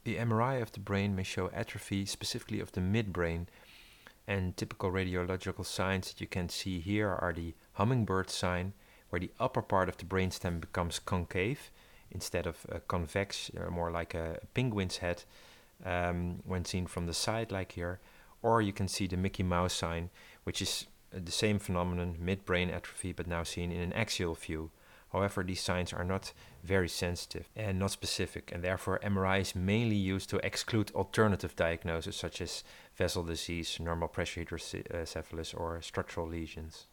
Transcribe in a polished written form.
The MRI of the brain may show atrophy specifically of the midbrain, and typical radiological signs that you can see here are the hummingbird sign, where the upper part of the brainstem becomes concave instead of convex, more like a penguin's head when seen from the side, like here. Or you can see the Mickey Mouse sign, which is the same phenomenon, midbrain atrophy, but now seen in an axial view. However, these signs are not very sensitive and not specific, and therefore MRI is mainly used to exclude alternative diagnoses such as vessel disease, normal pressure hydrocephalus, or structural lesions.